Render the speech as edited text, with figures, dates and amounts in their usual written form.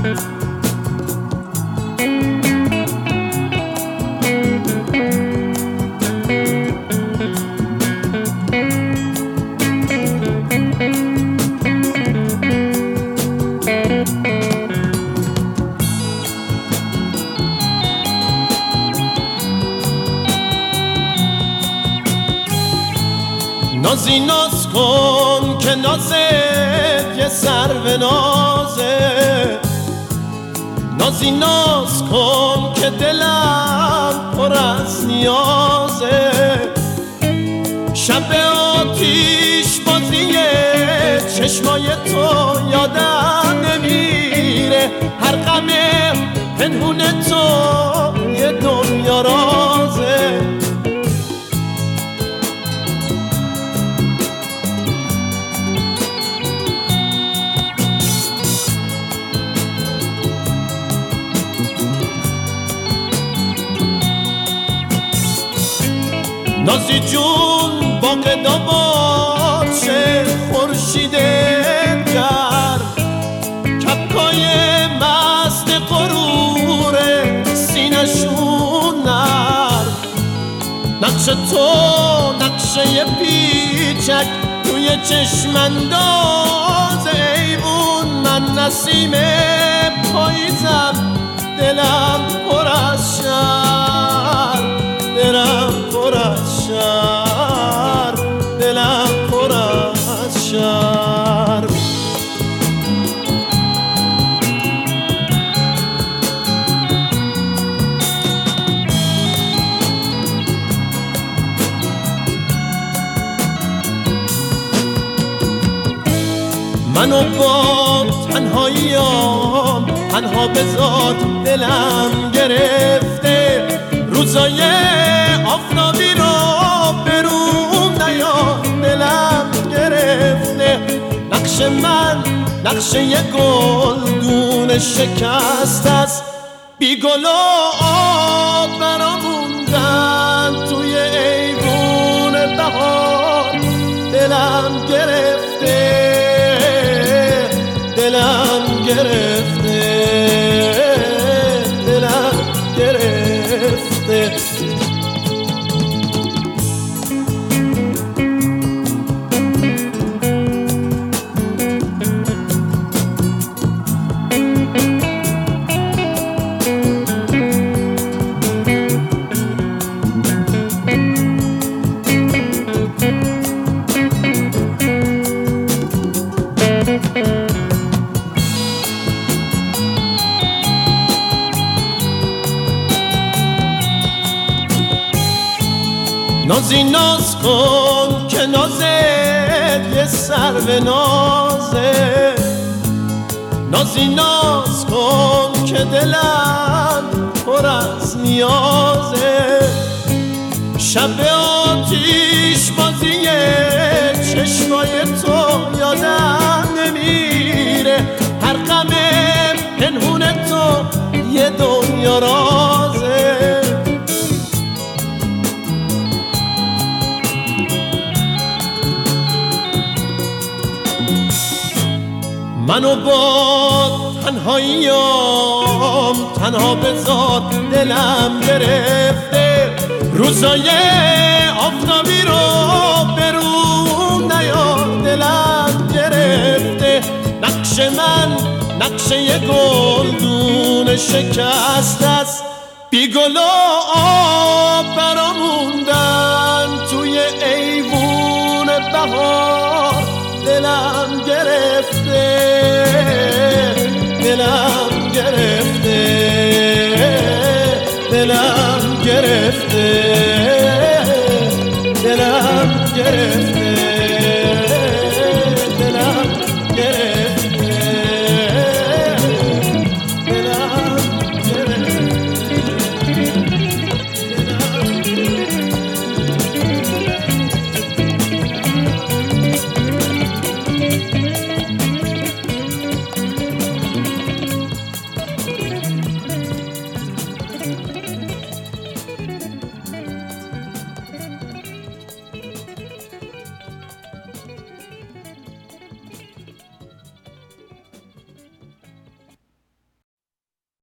نازی ناز کن که نازت یه سرو نازه، نازی ناز کن که دلم پر از نیازه. شب آتیش بازی چشمای تو یادم نمیره، هر غم پنهون تو یه دنیا رازه. نازی جون باغ داماد چه خورشید گرم، کپکای مست غرور سینشون نرم. نقش تو نقشه پیچک توی چشم انداز ایوون، من نسیم پاییزم دلم پر از شرم، دلم پر از شرم، دلم پر از شرم. منو با تنهاییام تنها بذار، دلم گرفته روزای آفتابی رو برون نیار، دلم گرفته. نقش من نقشه یه گلدون شکست است، بی گل و آب برا موندن توی ایوون بهار. دلم گرفته، دلم گرفته، دلم گرفته. نازی ناز کن که نازت یه سرو نازه، نازی ناز کن که دلم پر از نیازه. شب آتیش بازی چشمای تو یادم نمیره، هر غم پنهون تو یه دنیا رازه. منو با تنهاییام تنها بذار، دلم گرفته روزای آفتابی رو برون نیار، دلم گرفته. نقش من نقشه یه گلدون شکست است، بی گل و آب برا موندن توی ایوون بهار. دلم گرفته، دلم گرفته، دلم